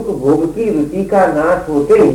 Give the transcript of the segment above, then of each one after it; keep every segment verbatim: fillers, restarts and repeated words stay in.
सुख भोग की रुचि का नाश होते ही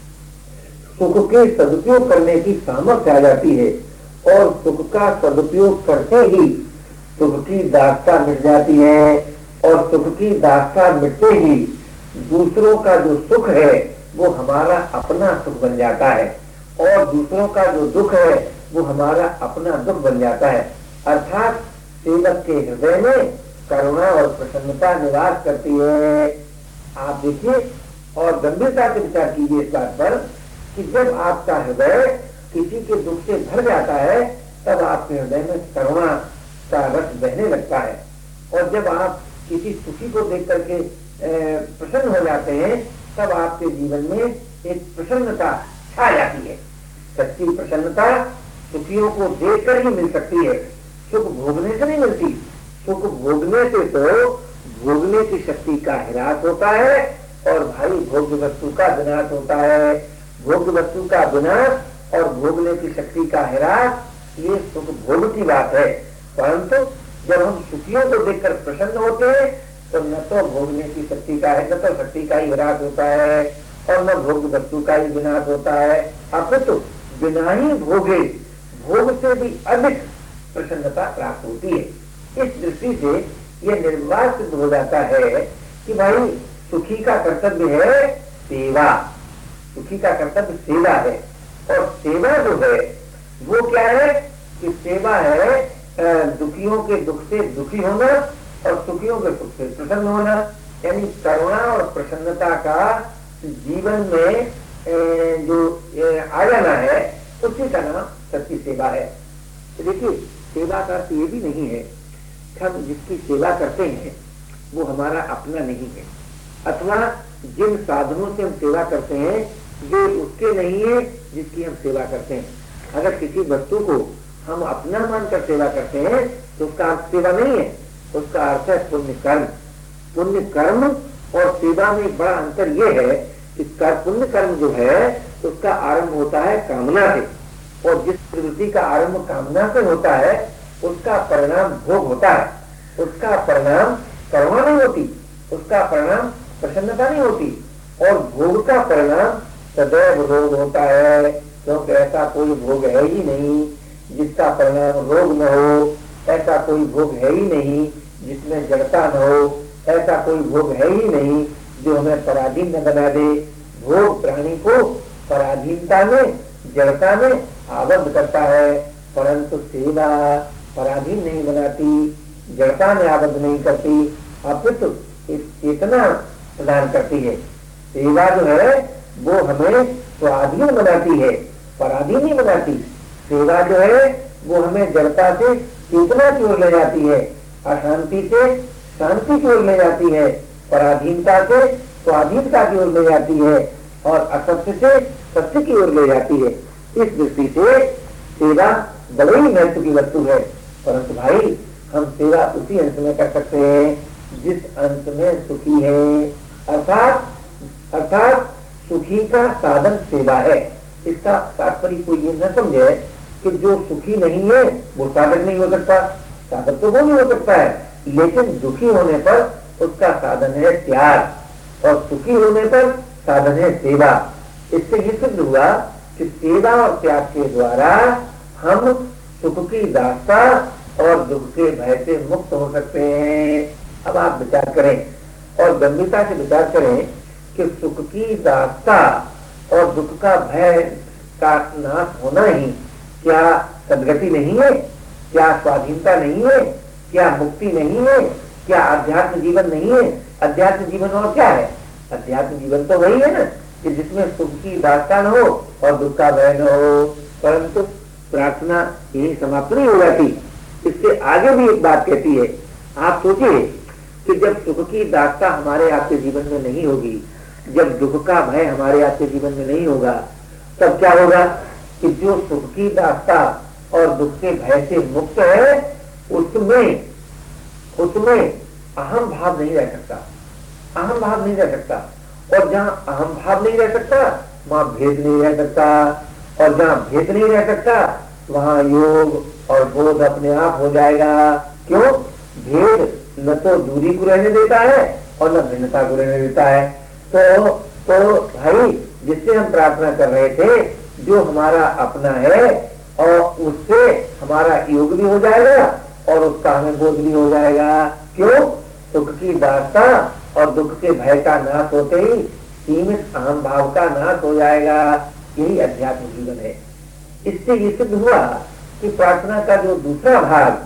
सुख के सदुपयोग करने की सामर्थ्य आ जाती है और सुख का सदुपयोग करते ही सुख की दास्ता मिट जाती है और सुख की दास्ता मिटते ही दूसरों का जो सुख है वो हमारा अपना सुख बन जाता है और दूसरों का जो दुख है वो हमारा अपना दुख बन जाता है। अर्थात सेवक के हृदय में करुणा और प्रसन्नता निवास करती है। आप देखिए और गंभीरता से विचार कीजिए इस बात पर कि जब आपका हृदय किसी के दुख से भर जाता है तब आपके हृदय में करुणा का रस बहने लगता है और जब आप किसी सुखी को देख करके प्रसन्न हो जाते हैं तब आपके जीवन में एक प्रसन्नता छा जाती है। सच्ची प्रसन्नता सुखियों को देखकर ही मिल सकती है, सुख भोगने से नहीं मिलती। सुख भोगने से तो भोगने की शक्ति का ह्रास होता है और भाई भोग्य वस्तु का विनाश होता है। भोग्य वस्तु का विनाश और भोगने की शक्ति का ह्रास ये सुख भोग की बात है। परंतु जब हम सुखियों को देखकर प्रसन्न होते हैं तो न तो भोगने की शक्ति का है, न तो शक्ति का ही ह्रास होता है और न भोग वस्तु का ही विनाश होता है, अपितु बिना ही भोगे भोग से भी अधिक प्रसन्नता प्राप्त होती है। इस दृष्टि से यह निर्वाच सिद्ध हो जाता है कि भाई सुखी का कर्तव्य है सेवा, सुखी का कर्तव्य सेवा है और सेवा जो है वो क्या है कि सेवा है दुखियों के दुख से दुखी होना और सुखियों के सुख से प्रसन्न होना, यानी करुणा और प्रसन्नता का जीवन में जो आ जाना है उसी का नाम सच्ची सेवा है। तो देखिए सेवा का अर्थ ये भी नहीं है कि हम जिसकी सेवा करते हैं वो हमारा अपना नहीं है अथवा जिन साधनों से हम सेवा करते हैं वे उसके नहीं है जिसकी हम सेवा करते हैं। अगर किसी वस्तु को हम अपना मानकर सेवा करते हैं तो उसका अर्थ सेवा नहीं है, उसका अर्थ है पुण्य कर्म। पुण्य कर्म और सेवा में बड़ा अंतर यह है कि पुण्य कर्म जो है उसका आरंभ होता है कामना से और जिस प्रवृत्ति का आरंभ कामना से होता है उसका परिणाम भोग होता है, उसका परिणाम करुणा नहीं होती, उसका परिणाम प्रसन्नता नहीं होती और भोग का परिणाम सदैव रोग होता है। क्योंकि ऐसा कोई भोग है ही नहीं जिसका परिणाम रोग न हो, ऐसा कोई भोग है ही नहीं जिसमें जड़ता न हो, ऐसा कोई भोग है ही नहीं जो हमें पराधीन न बना दे। भोग प्राणी को पराधीनता में जड़ता में आबद्ध करता है परंतु सेवा पराधीन नहीं बनाती, जड़ता में आबद्ध नहीं करती, अपितु चेतना प्रदान करती है। सेवा जो है वो हमें स्वाधीन बनाती है, पराधीन नहीं बनाती। सेवा जो है वो हमें जड़ता से चेतना की ओर ले जाती है, अशांति से शांति की ओर ले जाती है, पराधीनता से स्वाधीनता की ओर ले जाती है और असत्य से सत्य की ओर ले जाती है। इस दृष्टि से सेवा बड़े ही महत्व की वस्तु है। परंतु भाई हम सेवा उसी अंश में कर सकते हैं जिस अंश में सुखी है, अर्थात अर्थात सुखी का साधन सेवा है। इसका तात्पर्य कोई ये न समझे कि जो सुखी नहीं है वो साधक नहीं हो सकता, साधक तो वो नहीं हो सकता है, लेकिन दुखी होने पर उसका साधन है त्याग और सुखी होने पर साधन है सेवा। इससे ये सिद्ध हुआ कि सेवा और त्याग के द्वारा हम सुख की दास्ता और दुख के भय से मुक्त हो सकते हैं। अब आप विचार करें और गंभीरता से विचार करें कि सुख की दास्ता और दुख का भय का नाश होना ही क्या सदगति नहीं है, क्या स्वाधीनता नहीं है, क्या मुक्ति नहीं है, क्या अध्यात्म जीवन नहीं है? अध्यात्म जीवन और क्या है? अध्यात्म जीवन तो वही है ना कि जिसमें सुख की दास्ता न हो और दुख का भय न हो। परंतु प्रार्थना यही समाप्त नहीं हो जाती, इससे आगे भी एक बात कहती है। आप सोचिए कि जब सुख की दास्ता हमारे आपके जीवन में नहीं होगी, जब दुख का भय हमारे आपके जीवन में नहीं होगा, तब क्या होगा कि जो सुख की दास्ता और दुख के भय से मुक्त है उसमें उसमें अहम भाव नहीं रह सकता, अहम भाव नहीं रह सकता। और जहाँ अहम भाव नहीं रह सकता वहां भेद नहीं रह सकता, और जहाँ भेद नहीं रह सकता वहां योग और बोध अपने आप हो जाएगा। क्यों? भेद न तो दूरी को रहने देता है और न भिन्नता को रहने देता है। तो तो भाई जिससे हम प्रार्थना कर रहे थे, जो हमारा अपना है, और उससे हमारा योग भी हो जाएगा और उसका हमें बोध भी हो जाएगा। क्यों? सुख की दास्ता और दुख के भय का नाश होते ही सीमित अहम भाव का नाश हो जाएगा। यही अध्यात्म जीवन है। इससे ये सिद्ध हुआ कि प्रार्थना का जो दूसरा भाग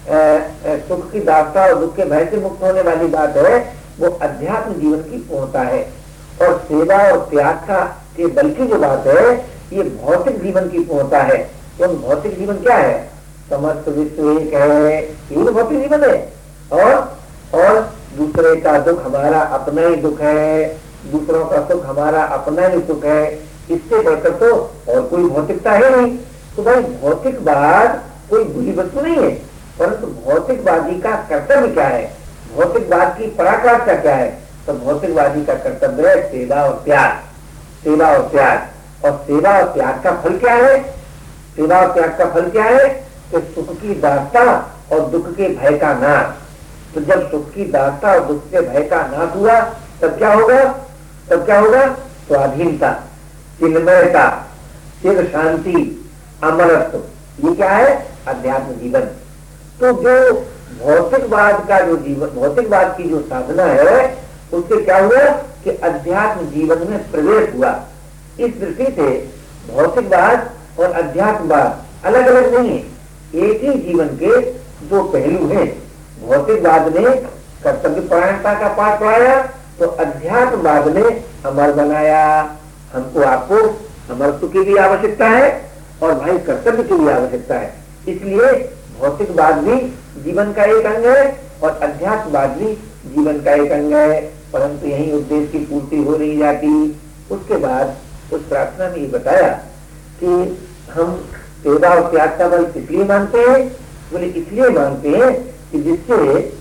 सुख की दास्ता और दुख के भय से मुक्त होने वाली बात है, वो अध्यात्म जीवन की पूर्णता है। और सेवा और त्याग का के बल की जो बात है, ये भौतिक जीवन की पूर्णता है। तो भौतिक जीवन क्या है? समस्त विश्व एक है, यही तो भौतिक जीवन है। और और दूसरे का दुख हमारा अपना ही दुख है, दूसरों का सुख हमारा अपना ही सुख है। इससे बढ़कर तो और कोई भौतिकता है नहीं। तो भाई भौतिकवाद कोई बुरी वस्तु नहीं है, परंतु भौतिकवादी का कर्तव्य क्या है? भौतिकवाद की पराकाष्ठा क्या है? तो भौतिकवादी का कर्तव्य है सेवा और त्याग, सेवा और त्याग। और सेवा और त्याग का फल क्या है? सेवा और त्याग का फल क्या है? तो सुख की दास्ता और दुख के भय का नाश। तो जब सुख की दास्ता और दुख के भय का नाश हुआ, तब क्या होगा? तब क्या होगा? स्वाधीनता, चिन्मयता, चिर शांति, अमरत्व। ये क्या है? अध्यात्म जीवन। तो जो भौतिकवाद का जो जीवन, भौतिकवाद की जो साधना है, उससे क्या हुआ कि अध्यात्म जीवन में प्रवेश हुआ। इस दृष्टि से भौतिकवाद और अध्यात्मवाद अलग अलग नहीं है, एक ही जीवन के दो पहलू हैं। भौतिकवाद ने कर्तव्य परायणता का पाठ पढ़ाया, तो अध्यात्मवाद ने अमर बनाया। हमको आपको अमरत्व की भी आवश्यकता है और भाई कर्तव्य की भी आवश्यकता है। इसलिए भौतिकवाद भी जीवन का एक अंग है और अध्यात्मवाद भी जीवन का एक अंग है। परंतु यही उद्देश्य की पूर्ति हो नहीं जाती। उसके बाद उस प्रार्थना में ये बताया कि हम सेवा और त्याग का बल इसलिए मानते हैं, बोले इसलिए मानते हैं कि जिससे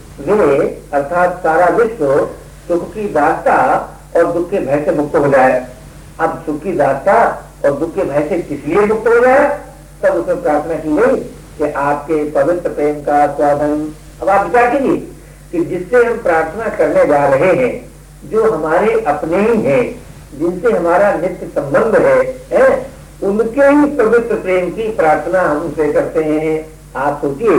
वे अर्थात सारा विश्व सुख की दास्ता और दुख के भय से मुक्त हो जाए। अब सुख की दास्ता और दुख के भय से किस लिए मुक्त हो जाए? तब उसमें प्रार्थना की गई कि आपके पवित्र प्रेम का स्वाधन। अब आप विचार कीजिए कि जिससे हम प्रार्थना करने जा रहे हैं, जो हमारे अपने ही हैं, जिनसे हमारा नित्य संबंध है, है उनके ही पवित्र प्रेम की प्रार्थना हम उनसे करते हैं। आप सोचिए,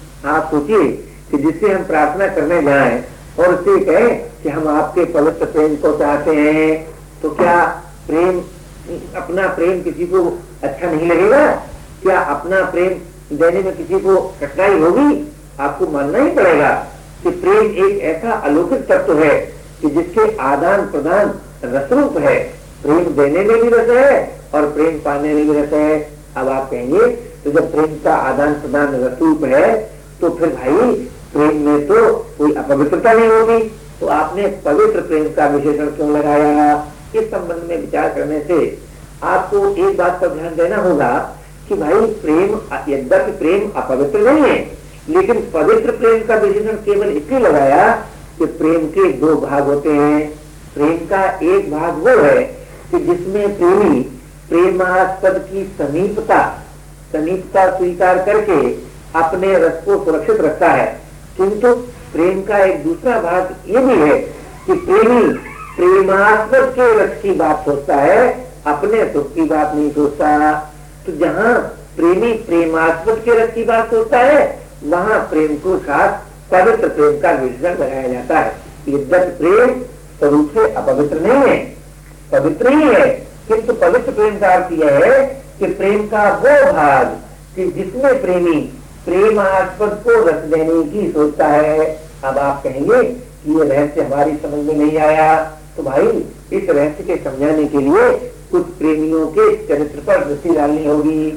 आप सोचिए कि जिससे हम प्रार्थना करने जाएं और उससे कहें कि हम आपके पवित्र प्रेम को चाहते हैं, तो क्या प्रेम, अपना प्रेम किसी को अच्छा नहीं लगेगा? क्या अपना प्रेम देने में किसी को कठिनाई होगी? आपको मानना ही पड़ेगा कि प्रेम एक ऐसा अलौकिक तत्व है कि जिसके आदान प्रदान रसरूप है। प्रेम देने में भी रस है और प्रेम पाने में भी रस है। अब आप कहेंगे तो जब प्रेम का आदान प्रदान रसरूप है, तो फिर भाई प्रेम में तो कोई अपवित्रता नहीं होगी। तो आपने पवित्र प्रेम का विशेषण क्यों लगाया? इस संबंध में विचार करने से आपको एक बात पर ध्यान देना होगा कि भाई प्रेम, यद्यपि प्रेम अपवित्र नहीं है, लेकिन पवित्र प्रेम का विशेषण केवल इसलिए लगाया कि प्रेम के दो भाग होते हैं। प्रेम का एक भाग वो है कि जिसमें प्रेमी प्रेमास्पद की समीपता समीपता स्वीकार करके अपने रस को सुरक्षित रखता है। किंतु प्रेम का एक दूसरा भाग ये भी है कि प्रेमी प्रेमास्पद के रस की बात सोचता है, अपने सुख की बात नहीं सोचता। तो जहाँ प्रेमी प्रेमास्पद के रस की बात सोचता है, वहाँ प्रेम को साथ पवित्र प्रेम का विशेषण लगाया जाता है। यद्यपि प्रेम स्वरूप से अपवित्र नहीं है, पवित्र ही है, किंतु पवित्र प्रेम का अर्थ यह है कि प्रेम का वो भाग कि जिसमें प्रेमी प्रेमास्पद को रस देने की सोचता है। अब आप कहेंगे कि ये रहस्य हमारी समझ में नहीं आया। तो भाई इस रहस्य के समझाने के लिए कुछ प्रेमियों के चरित्र पर दृष्टि डालनी होगी।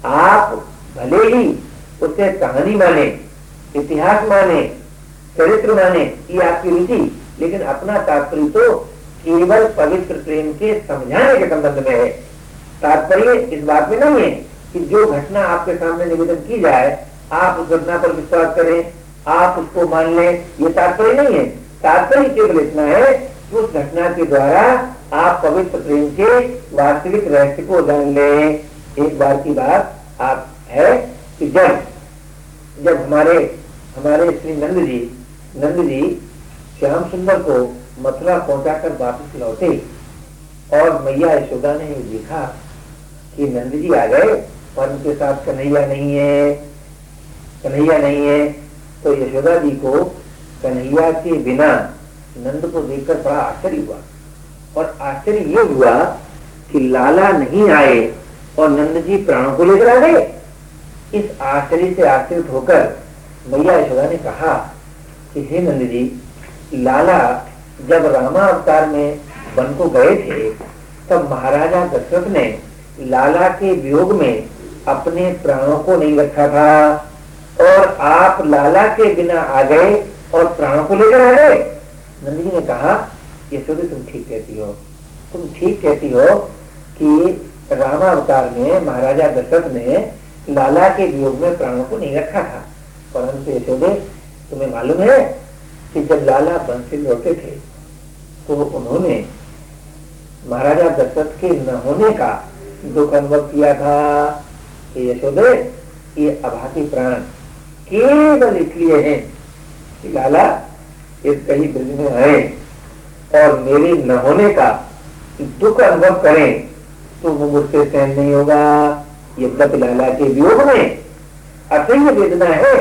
आप भले ही उसे कहानी माने, इतिहास माने, चरित्र माने, ये आपकी रुचि, लेकिन अपना तात्पर्य तो केवल पवित्र प्रेम के समझाने के संबंध में है। तात्पर्य इस बात में नहीं है कि जो घटना आपके सामने निवेदन की जाए आप उस घटना पर विश्वास करें, आप उसको मान लें, ये तात्पर्य नहीं है। तात्पर्य केवल इतना है कि उस घटना के द्वारा आप पवित्र प्रेम के वास्तविक रहस्य को जान लें। एक बार की बात आप है कि जब जब हमारे हमारे श्री नंद जी नंद जी श्याम सुंदर को मथुरा पहुंचाकर वापस लौटे और मैया यशोदा ने देखा कि नंद जी आ गए और उनके साथ कन्हैया नहीं है, कन्हैया नहीं है। तो यशोदा जी को कन्हैया के बिना नंद को देखकर बड़ा आश्चर्य हुआ और आश्चर्य ये हुआ कि लाला नहीं आए और नंद जी प्राणों को लेकर आ गए। इस आश्चर्य से आश्चर्य होकर मैया यशोदा ने कहा कि हे नंद जी, लाला जब रामावतार में वन को गए थे तब महाराजा दशरथ ने लाला के वियोग में अपने प्राणों को नहीं रखा था और आप लाला के बिना आ गए और प्राणों को लेकर आ गए। नंद जी ने कहा यशोदा तुम ठीक कहती हो, तुम ठीक कहती हो कि रामावतार में महाराजा दशरथ ने लाला के वियोग में प्राणों को नहीं रखा था, परंतु यशोदे तुम्हें मालूम है कि जब लाला वन से लौटे थे तो उन्होंने महाराजा दशरथ के न होने का दुख अनुभव किया था कि यशोदे ये अभागी प्राण केवल इसलिए हैं कि लाला इस कहीं ब्रज में आए और मेरे न होने का दुख अनुभव करें तो वो मुझसे सहन नहीं होगा। यद्यपि लाला के वियोग में असह्य वेदना है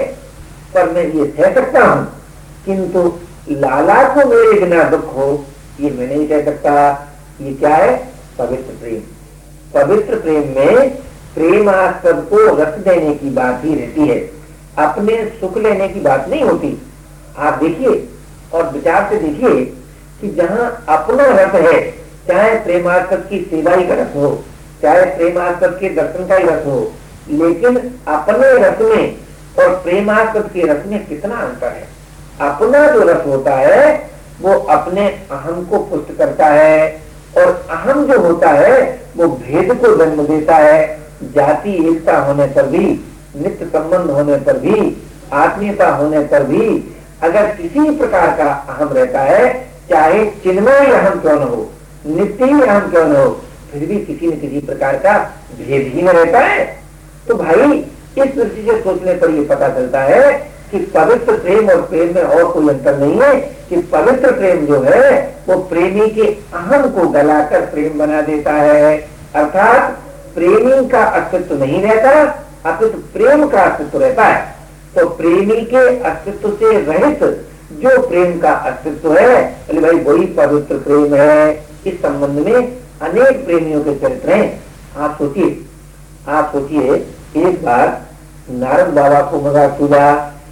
पर मैं ये सह सकता हूँ, किंतु लाला को मेरे बिना दुख हो ये मैं नहीं कह सकता। ये क्या है? पवित्र प्रेम। पवित्र प्रेम में प्रेमास्पद को रस देने की बात ही रहती है, अपने सुख लेने की बात नहीं होती। आप देखिए और विचार से देखिए कि जहाँ अपना रस है, चाहे प्रेमास्पद की सेवा ही का रस हो, चाहे प्रेमास्पद के दर्शन का ही रस हो, लेकिन अपने रस में और प्रेमास्पद के रस में कितना अंतर है। अपना जो रस होता है वो अपने अहम को पुष्ट करता है और अहम जो होता है वो भेद को जन्म देता है। जाति एकता होने पर भी, नित्य संबंध होने पर भी, आत्मीयता होने पर भी अगर किसी प्रकार का अहम रहता है, चाहे चिन्मय अहम क्यों न हो, नित्य ही अहम क्यों न हो, फिर भी किसी न किसी प्रकार का भेद ही न रहता है। तो भाई इस दृष्टि से सोचने पर यह पता चलता है कि पवित्र प्रेम और प्रेम में और कोई अंतर नहीं है, कि पवित्र प्रेम जो है वो प्रेमी के अहम को गलाकर प्रेम बना देता है। अर्थात प्रेमी का अस्तित्व नहीं रहता, अपितु प्रेम का अस्तित्व रहता है। तो प्रेमी के अस्तित्व से रहित जो प्रेम का अस्तित्व है, अरे भाई वही पवित्र प्रेम है। इस संबंध में अनेक प्रेमियों के चरित्र हैं। आप सोचिए आप सोचिए एक बार नारद बाबा को मजाक सूझा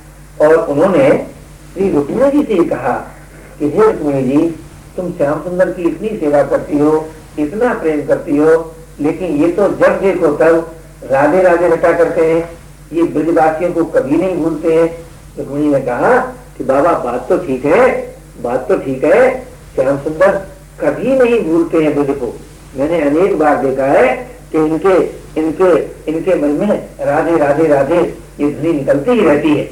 और उन्होंने श्री रुक्मिणी जी से कहा कि हे रुक्मिणी जी, तुम श्याम सुंदर की इतनी सेवा करती हो, इतना प्रेम करती हो, लेकिन ये तो जब देखो तब राधे राधे रटा करते हैं, ये ब्रजवासियों को कभी नहीं भूलते हैं। रुक्मिणी ने कहा कि बाबा बात तो ठीक है, बात तो ठीक है, श्याम सुंदर कभी नहीं भूलते हैं ब्रज को। मैंने अनेक बार देखा है कि इनके इनके इनके मन में राधे राधे राधे ये ध्वनि निकलती ही रहती है।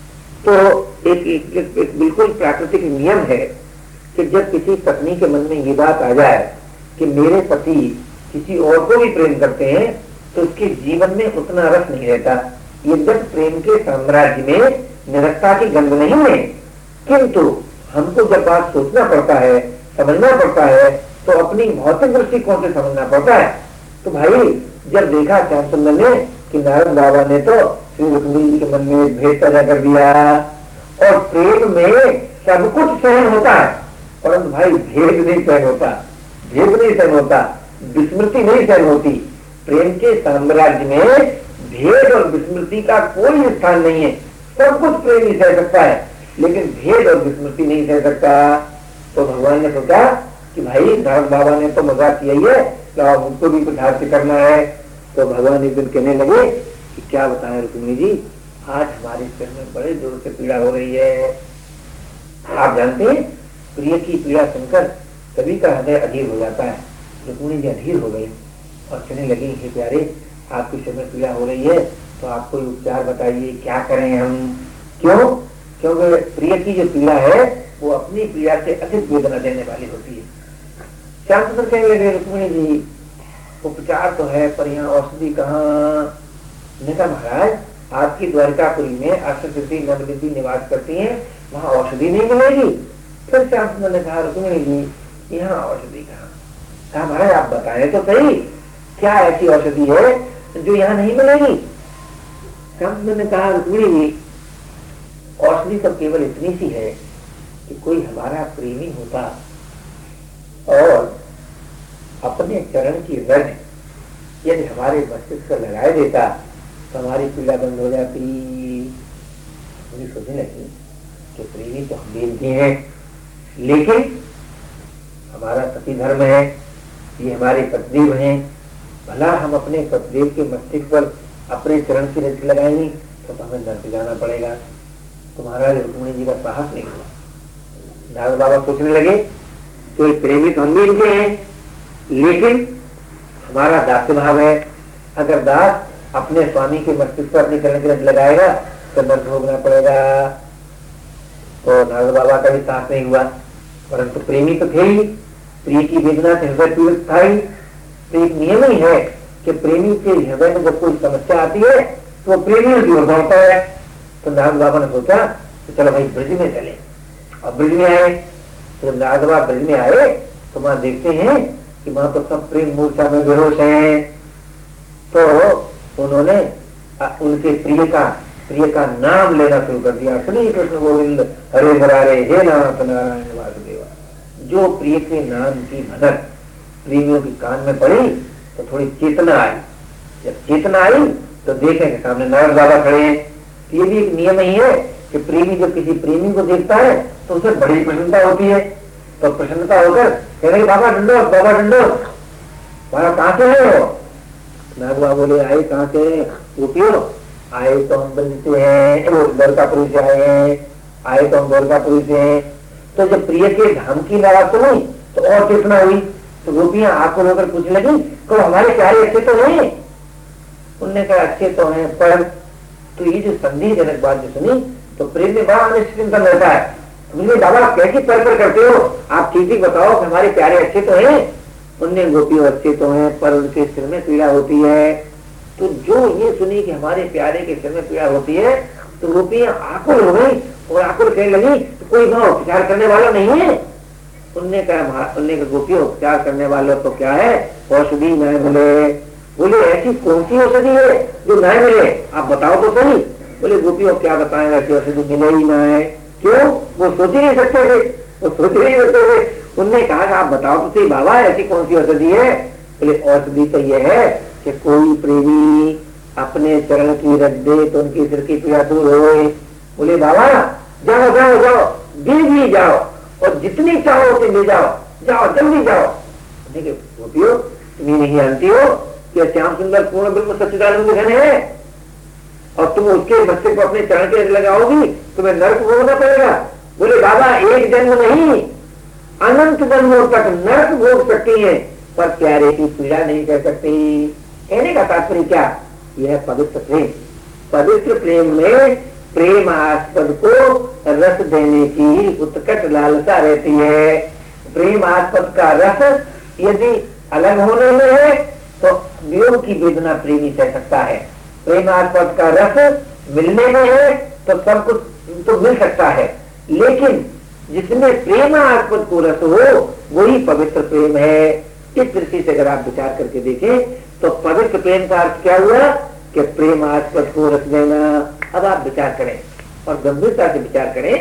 तो एक, एक, एक, एक बिल्कुल प्राकृतिक नियम है कि जब किसी पत्नी के मन में ये बात आ जाए कि मेरे पति किसी और को भी प्रेम करते हैं, तो उसके जीवन में उतना रस नहीं रहता। ये जब प्रेम के साम्राज्य में निरक्ता की गंध नहीं है, किंतु हमको जब बात सोचना पड़ता है, समझना पड़ता है, तो अपनी भौतिक दृष्टिकोण से समझना पड़ता है। तो भाई जब देखा श्याम सुंदर ने कि नारद बाबा ने तो श्री रुक्मिणी जी के मन में भेद पैदा कर दिया, और प्रेम में सब कुछ सहन होता है परंतु भाई भेद नहीं सहन होता, भेद नहीं सहन होता, विस्मृति नहीं सहन होती। प्रेम के साम्राज्य में भेद और विस्मृति का कोई स्थान नहीं है। सब कुछ प्रेम ही सह सकता है, लेकिन भेद और विस्मृति नहीं सह सकता। तो भगवान ने सोचा कि भाई नारद बाबा ने तो मजाक किया ही है, तो अब उनको भी कुछ हाथ से करना है। तो भगवान एक दिन कहने लगे कि क्या बताएं रुक्मिणी जी, आज हमारे सिर में बड़े जोर से पीड़ा हो रही है। आप जानते हैं प्रिय की पीड़ा सुनकर कभी का हृदय अधीर हो जाता है। रुक्मिणी जी अधीर हो गई और कहने लगी, हे प्यारे, आपके सिर में पीड़ा हो रही है तो आप कोई उपचार बताइए, क्या करें हम। क्यों? क्योंकि प्रिय की जो पीड़ा है वो अपनी पीड़ा से अधिक वेदना देने वाली होती है। श्याम सुंदर कहने लगे, रुक्मिणी जी उपचार तो है पर यहाँ औषधि कहाँ। ने कहा महाराज, आपकी द्वारिकापुरी में अष्टसिद्धि नवनिधि निवास करती हैं, वहां औषधि नहीं मिलेगी। फिर श्याम सुंदर ने कहा रुक्मिणी जी यहाँ औषधि कहाँ? कहा महाराज आप बताएं तो सही, क्या ऐसी औषधि है जो यहाँ नहीं मिलेगी? श्याम सुंदर ने कहा रुक्मिणी जी औषधि तो केवल इतनी सी है कि कोई हमारा प्रेमी होता और अपने चरण की रज यदि हमारे मस्तिष्क पर लगाए देता तो हमारी पीड़ा बंद हो जाती। मुझे सोचने लगी कि प्रेमी तो हम बेनती हैं, लेकिन हमारा पति धर्म है, ये हमारे पतिदेव हैं, भला हम अपने पतिदेव के मस्तिष्क पर अपने चरण की रज लगाएंगे तो हमें नर्क जाना पड़ेगा। तो महाराज रुक्मिणी जी का साहस नहीं हुआ। नारद बाबा सोचने लगे तो प्रेमी तो हम भी इनके हैं, लेकिन हमारा दास्य भाव है, अगर दास अपने स्वामी के मस्तिष्क पर अपने चरण की रज लगाएगा तो नर्क भोगना पड़ेगा। तो नारद बाबा का भी साहस नहीं हुआ, परंतु प्रेमी तो थे ही, प्रिय की वेदना से हृदय पीड़ित था ही। तो एक नियम ही है कि प्रेमी के हृदय में जब कोई समस्या आती है तो प्रेमी की ओर दौड़ता है। तो नारद बाबा ने सोचा तो चलो भाई ब्रज में चले, और ब्रज में आए। तो जब नारद बाबा ब्रज में आए तो वहां देखते हैं कि वहां तो सब प्रेम मूर्छा में बेहोश हैं। तो उन्होंने उनके प्रिय का प्रिय का नाम लेना शुरू कर दिया, श्री कृष्ण गोविंद हरे मुरारे हे नाथ नारायण वासुदेवा। जो प्रिय के नाम की भनक प्रेमियों की कान में पड़ी तो थोड़ी चेतना आई। जब चेतना आई तो देखें कि सामने नारद बाबा खड़े हैं। ये भी एक नियम ही है कि प्रेमी जब किसी प्रेमी को देखता है तो उसे बड़ी प्रसन्नता होती है। तो प्रसन्नता होकर कह रहे बाबा डंडो बाबा डंडो, बाबा कहाँ से है हो? नारद बाबा बोले आए कहाँ से? गोपियों आए तो हम ब्रज से हैं, वो द्वारकापुरी से आए हैं, आए तो हम द्वारकापुरी से हैं। तो जब प्रिय के धाम की नाराज सुनी तो और चेतना हुई। तो गोपियां आंखों होकर पूछने लगी तो हमारे प्यारे अच्छे तो नहीं? उनने कहा अच्छे तो हैं, पर तो ये जो संदेहजनक बात जो सुनी तो प्रेम में बड़ा अनिश्चिंतन रहता है। मुझे बाबा कैसी पर पर करते हो, आप ठीक ठीक बताओ कि हमारे प्यारे अच्छे तो हैं? उनने गोपियों अच्छे तो हैं पर उनके सिर में पीड़ा होती है। तो जो ये सुनी कि हमारे प्यारे के सिर में पीड़ा होती है तो गोपियां आकुल हो गई और आकुल कहने लगी तो कोई वहां उपचार करने वाला नहीं है? उनने कहा उनने कहा गोपियों उपचार करने वाले तो क्या है, औषधि न मिले। बोले ऐसी कौन सी औषधि है जो न मिले, आप बताओ तो सही। बोले गोपियों क्या बताएंगे कि औषधि मिले ही ना है। क्यों? वो सोच ही नहीं सकते थे, वो सोच ही नहीं सकते थे। उनने कहा आप बताओ तो सही बाबा ऐसी कौन सी औषधि है? बोले औषधि तो यह है कि कोई प्रेमी अपने चरण की रख दे तो उनकी सिर की पीड़ा दूर हो। बोले बाबा जाओ जाओ जाओ भी जाओ और जितनी चाहो उसे ले जाओ, जाओ जल्दी जाओ। गोपियों तुम्हें नहीं जानती हो कि श्याम सुंदर पूर्ण ब्रह्म सच्चिदानंद घन है और तुम उसके बच्चे को अपने चरण के लगाओगी तुम्हें नर्क भोगना पड़ेगा। बोले बाबा एक जन्म नहीं अनंत जन्मों तक नर्क भोग सकती है पर प्यारे की पीड़ा नहीं कर सकती। कहने का तात्पर्य क्या? यह पवित्र प्रेम, पवित्र प्रेम में प्रेम आस्पद को रस देने की उत्कट लालसा रहती है। प्रेम आस्पद का रस यदि अलग होने में है तो वियोग की वेदना प्रेमी सह सकता है, प्रेम आस्पद का रस मिलने में है तो सब कुछ तो मिल सकता है, लेकिन जिसमें प्रेम आस्पद को रस हो वही पवित्र प्रेम है। इस दृष्टि से अगर आप विचार करके देखें तो पवित्र प्रेम का अर्थ क्या हुआ कि प्रेम आस्पद को रस देना। अब आप विचार करें और गंभीरता से विचार करें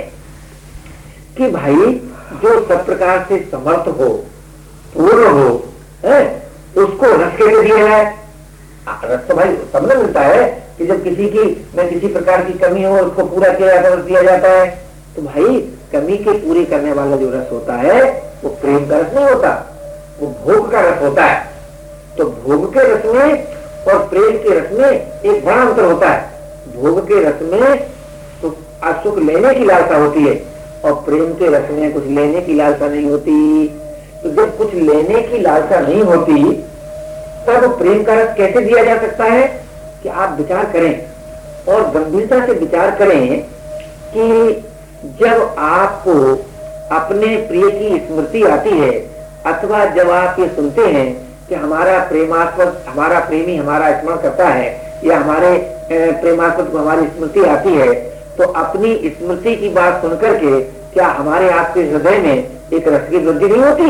कि भाई जो सब प्रकार से समर्थ हो, पूर्ण हो, है उसको रस के लिए दिया है। रस तो भाई सबने मिलता है कि जब किसी की में किसी प्रकार की कमी हो उसको पूरा किया जाता है, दिया जाता है। तो भाई कमी के पूरी करने वाला जो रस होता है वो प्रेम का रस नहीं होता, वो भोग का रस होता है। तो भोग के रस में और प्रेम के रस में एक बड़ा अंतर होता है। भोग के रस में सुख सुख लेने की लालसा होती है और प्रेम के रस में कुछ लेने की लालसा नहीं होती। तो जब कुछ लेने की लालसा नहीं होती तब प्रेम का रस कैसे दिया जा सकता है? कि आप विचार करें और गंभीरता से विचार करें कि जब आपको अपने प्रिय की स्मृति आती है अथवा जब आप ये सुनते हैं कि हमारा प्रेमास्पद हमारा प्रेमी हमारा स्मरण करता है या हमारे प्रेमास्पद को हमारी स्मृति आती है तो अपनी स्मृति की बात सुनकर के क्या हमारे आपके हृदय में एक रस की वृद्धि नहीं होती?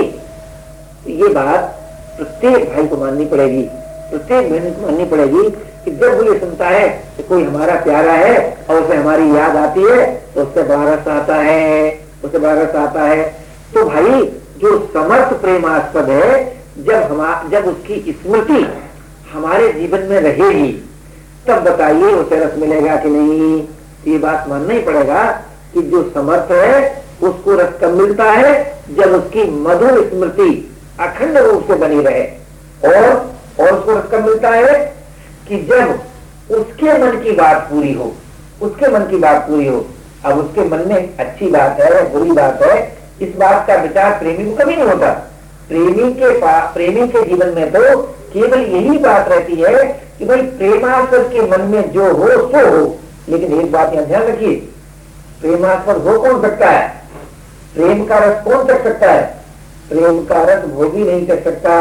ये बात प्रत्येक भाई को माननी पड़ेगी, प्रत्येक बहन को माननी पड़ेगी कि जब वो ये सुनता है कि कोई हमारा प्यारा है और उसे हमारी याद आती है तो उससे बड़ा रस आता है, उससे बड़ा रस आता है। तो भाई जो समर्थ प्रेमास्पद है, जब हम जब उसकी स्मृति हमारे जीवन में रहेगी तब बताइए उसे रस मिलेगा कि नहीं? ये बात मानना ही पड़ेगा कि जो समर्थ है उसको रस कब मिलता है? जब उसकी मधुर स्मृति अखंड रूप से बनी रहे। और और उसको रस कब मिलता है? कि जब उसके मन की बात पूरी हो, उसके मन की बात पूरी हो। अब उसके मन में अच्छी बात है, बुरी बात है, इस बात का विचार प्रेमी को कभी नहीं होता। प्रेमी के प्रेमी के जीवन में तो केवल यही बात रहती है कि भाई प्रेमास्पद के मन में जो हो सो हो। लेकिन एक बात यहां ध्यान रखिए, प्रेमास्पद हो कौन सकता है? प्रेम का रस कौन चख सकता है? प्रेम का रस भोगी नहीं चख सकता,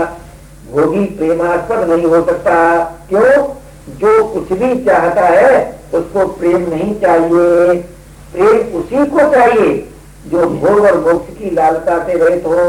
भोगी प्रेमास्पद नहीं हो सकता। क्यों? जो कुछ भी चाहता है उसको प्रेम नहीं चाहिए। प्रेम उसी को चाहिए जो भोग और मोक्ष की लालसा से रहित हो।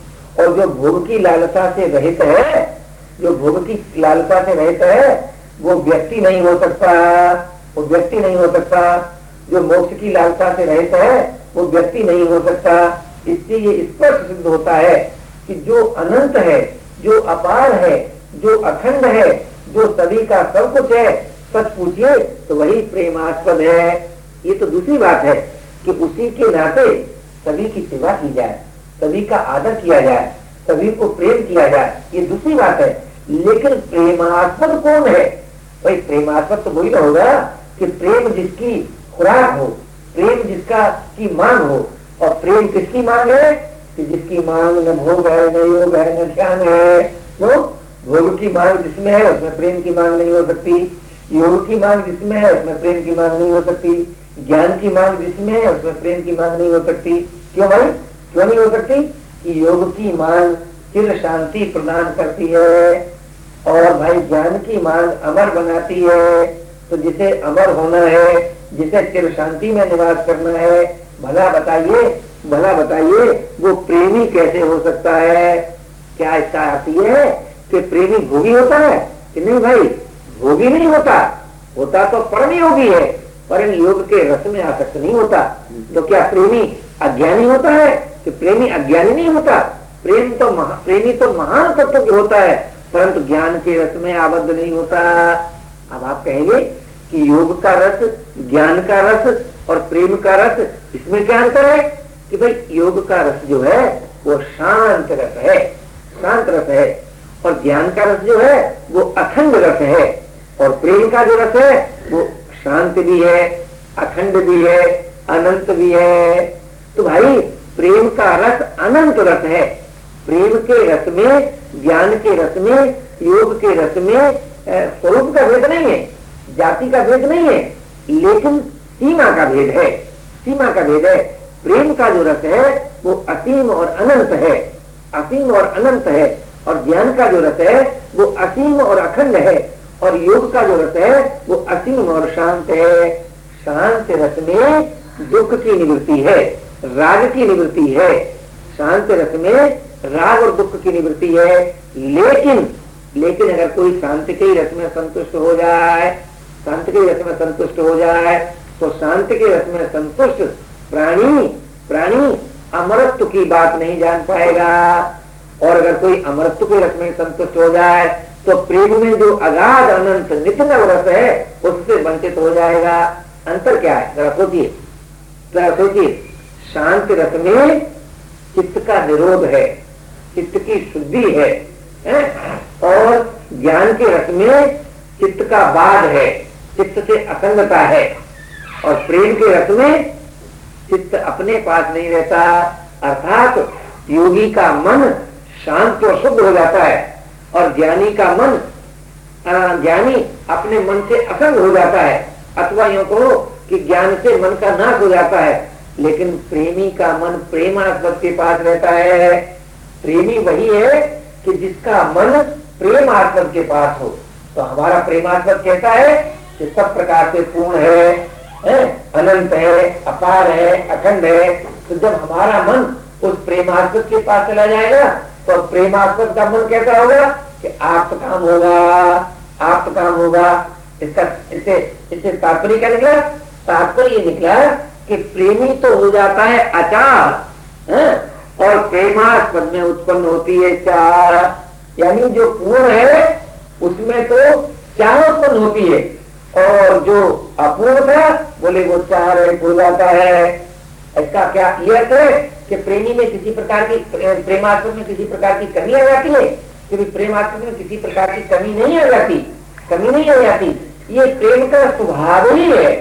और जो भोग की लालसा से रहित है, जो भोग की लालसा से रहित है, वो व्यक्ति नहीं हो सकता, वो व्यक्ति नहीं हो सकता। जो मोक्ष की लालसा से रहित है वो व्यक्ति नहीं हो सकता। इससे ये स्पष्ट सिद्ध होता है कि जो अनंत है, जो अपार है, जो अखंड है, जो सभी का सब कुछ है, सच पूछिए तो वही प्रेमास्पद है। ये तो दूसरी बात है कि उसी के नाते सभी की सेवा की जाए, सभी का आदर किया जाए, सभी को प्रेम किया जाए, ये दूसरी बात है। लेकिन प्रेमास्पद कौन है? भाई प्रेमास्पद तो वही होगा कि प्रेम जिसकी खुराक हो, प्रेम जिसका की मांग हो। और प्रेम किसकी मांग है? कि जिसकी मांग न भोग है, न योग है, न ध्यान है। तो भोग की मांग जिसमें है उसमें प्रेम की मांग नहीं हो सकती, योग की मांग जिसमें है उसमें प्रेम की मांग नहीं हो सकती, ज्ञान की मांग जिसमें है उसमें प्रेम की मांग नहीं हो सकती। क्यों भाई? क्यों नहीं हो सकती? कि योग की मांग चिर शांति प्रदान करती है और भाई ज्ञान की मांग अमर बनाती है। तो जिसे अमर होना है, जिसे चिर शांति में निवास करना है, भला बताइए भला बताइए वो प्रेमी कैसे हो सकता है? क्या इसका अर्थ ये है कि प्रेमी भोगी होता है? कि नहीं भाई, भोगी नहीं होता, होता तो परम योगी है, परम योग के रस में आसक्त नहीं होता। तो क्या प्रेमी अज्ञानी होता है? कि प्रेमी अज्ञानी नहीं होता। प्रेम तो महा, प्रेमी तो महान तत्व की होता है, परंतु ज्ञान के रस में आबद्ध नहीं होता। अब आप कहेंगे कि योग का रस, ज्ञान का रस और प्रेम का रस, इसमें क्या अंतर है? कि भाई योग का रस जो है वो शांत रस है, शांत रस है। और ज्ञान का रस जो है वो अखंड रस है। और प्रेम का जो रस है वो शांत भी है, अखंड भी है, अनंत भी है। तो भाई प्रेम का रस अनंत रस है। प्रेम के रस में, ज्ञान के रस में, योग के रस में स्वरूप का भेद नहीं है, जाति का भेद नहीं है, लेकिन सीमा का भेद है, सीमा का भेद है। प्रेम का जो रस है वो असीम और अनंत है, असीम और अनंत है। और ज्ञान का जो रस है वो असीम और अखंड है। और योग का जो रस है वो असीम और शांत है। शांत रस में दुख की निवृत्ति है, राग की निवृत्ति है। शांत रस में राग और दुख की निवृत्ति है। लेकिन लेकिन अगर कोई शांत के रस में संतुष्ट हो जाए, शांत के रस में संतुष्ट हो जाए तो शांत के रस में संतुष्ट प्राणी प्राणी अमरत्व की बात नहीं जान पाएगा। और अगर कोई अमरत्व के रस में संतुष्ट हो जाए तो प्रेम में जो अगाध अनंत नित्य रस है उससे वंचित हो जाएगा। अंतर क्या है जरा सोचिए, जरा सोचिए। शांत रस में चित्त का निरोध है, चित्त की शुद्धि है, है? और ज्ञान के रस में चित्त का बाध है, चित्त से असंगता है। और प्रेम के रस में चित्त अपने पास नहीं रहता, अर्थात योगी का मन शांत और शुद्ध हो जाता है और ज्ञानी का मन, ज्ञानी अपने मन से असंग हो जाता है। अथवा यूं कहो कि ज्ञान से मन का नाश हो जाता है। लेकिन प्रेमी का मन प्रेमास्पद के पास रहता है। प्रेमी वही है कि जिसका मन प्रेमास्पद के पास हो। तो हमारा प्रेमास्पद कहता है कि सब प्रकार से पूर्ण है, है, अनंत है, अपार है, अखंड है। तो जब हमारा मन उस प्रेमास्पद के पास चला जाएगा तो प्रेमास्पद का मन कैसा होगा कि आप काम होगा, आप काम होगा। इसका इससे इससे तात्पर्य क्या निकला? तात्पर्य ये निकला कि प्रेमी तो हो जाता है अचार है, और प्रेमास्पद में उत्पन्न होती है चार। यानी जो पूर्ण है उसमें तो चार उत्पन्न होती है, और जो अपूर्ण था बोले वो चार है, भूल जाता है। इसका क्या अर्थ है कि प्रेमी में किसी प्रकार की, प्रेमास्पद में किसी प्रकार की कमी आ जाती है? क्योंकि प्रेमास्पद में किसी प्रकार की कमी नहीं आ जाती, कमी नहीं आ जाती। ये प्रेम का स्वभाव ही है,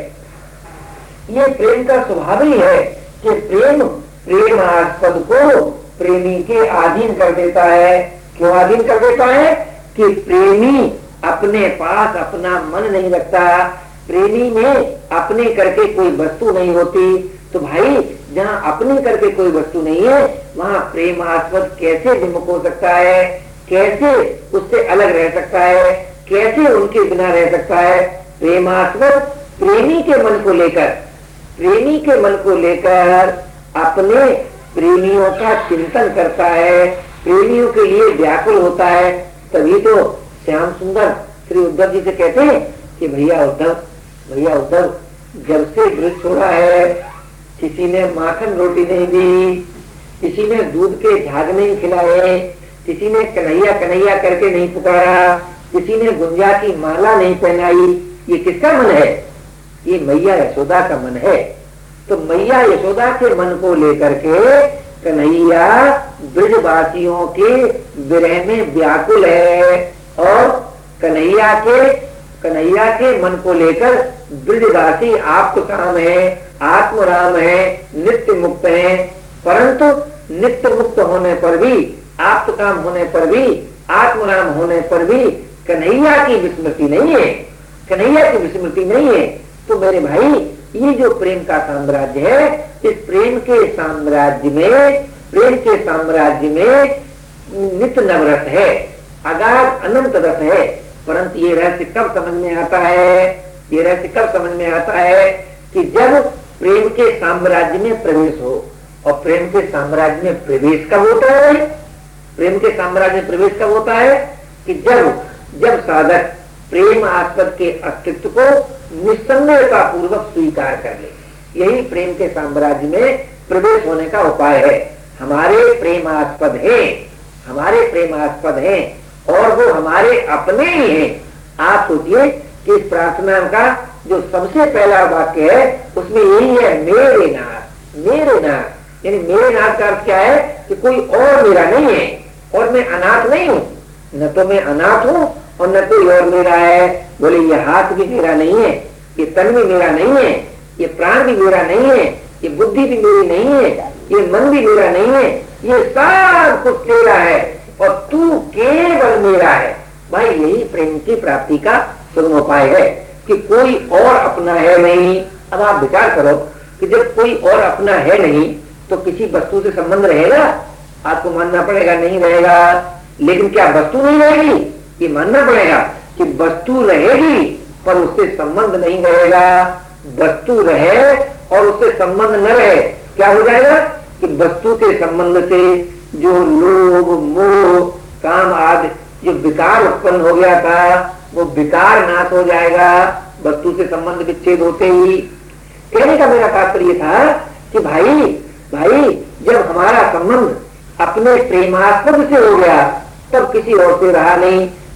ये प्रेम का स्वभाव ही है कि प्रेम प्रेमास्पद को प्रेमी के अधीन कर देता है। क्यों अधीन कर देता है? कि प्रेमी अपने पास अपना मन नहीं रखता, प्रेमी में अपने करके कोई वस्तु नहीं होती। तो भाई जहाँ अपनी करके कोई वस्तु नहीं है वहाँ प्रेमास्पद कैसे विमुख हो सकता है, कैसे उससे अलग रह सकता है, कैसे उनके बिना रह सकता है? प्रेमास्पद प्रेमी के मन को लेकर, प्रेमी के मन को लेकर अपने प्रेमियों का चिंतन करता है, प्रेमियों के लिए व्याकुल होता है। तभी तो श्याम सुंदर श्री उद्धव जी से कहते हैं कि भैया उद्धव, भैया उद्धव, जब से व्रत छोड़ा है किसी ने माखन रोटी नहीं दी, किसी ने दूध के झाग नहीं खिलाए, किसी ने कन्हैया कन्हैया करके नहीं पुकारा, किसी ने गुंजा की माला नहीं पहनाई। ये किसका मन है? ये मैया यशोदा का मन है। तो मैया यशोदा के मन को लेकर के कन्हैया ब्रजवासियों के विरह में व्याकुल है, और कन्हैया के कन्हैया के मन को लेकर ब्रजवासी आप्त काम है, आत्मराम है, नित्य मुक्त है। परंतु नित्य मुक्त होने पर भी, आप्त काम होने पर भी, आत्मराम होने पर भी कन्हैया की विस्मृति नहीं है, कन्हैया की विस्मृति नहीं है। तो मेरे भाई ये जो प्रेम का साम्राज्य है, इस प्रेम के साम्राज्य में, प्रेम के साम्राज्य में नित्य नवरस है, अगाध अनंत रस है। परंतु ये रहस्य कब समझ में आता है? ये रहस्य कब समझ में आता है? कि जब प्रेम के साम्राज्य में प्रवेश हो। और प्रेम के साम्राज्य में प्रवेश कब होता है? प्रेम के साम्राज्य में प्रवेश कब होता है? कि जब जब साधक प्रेम आस्पद के अस्तित्व को निस्संदेहता पूर्वक स्वीकार कर ले। यही प्रेम के साम्राज्य में प्रवेश होने का उपाय है। हमारे प्रेमास्पद है, हमारे प्रेमास्पद है, और वो हमारे अपने ही हैं। आप सोचिए कि इस प्रार्थना का जो सबसे पहला वाक्य है उसमें यही है, मेरे नाथ, मेरे नाथ। यानी मेरे नाथ का अर्थ क्या है? कि कोई और मेरा नहीं है, और मैं अनाथ नहीं हूँ। न तो मैं अनाथ हूँ और न कोई और मेरा है। बोले ये हाथ भी मेरा नहीं है, ये तन भी मेरा नहीं है, ये प्राण भी मेरा नहीं है, ये बुद्धि भी मेरी नहीं है, ये मन भी मेरा नहीं है, ये सब कुछ तेरा है, और तू केवल मेरा है। भाई यही प्रेम की प्राप्ति का सुगम उपाय है कि कोई और अपना है नहीं। अब आप विचार करो कि जब कोई और अपना है नहीं तो किसी वस्तु से संबंध रहेगा? आपको मानना पड़ेगा नहीं रहेगा। लेकिन क्या वस्तु नहीं रहेगी? ये मानना पड़ेगा कि वस्तु रहेगी पर उससे संबंध नहीं रहेगा। वस्तु रहे और उससे संबंध न रहे, क्या हो जाएगा? कि वस्तु के संबंध से जो लोभ, मोह, काम आदि जो विकार उत्पन्न हो गया था वो विकार नाश हो जाएगा वस्तु से संबंध विच्छेद होते ही। कहने का मेरा तात्पर्य था कि भाई भाई जब हमारा संबंध अपने प्रेमास्पद से हो गया तब किसी और से रहा नहीं।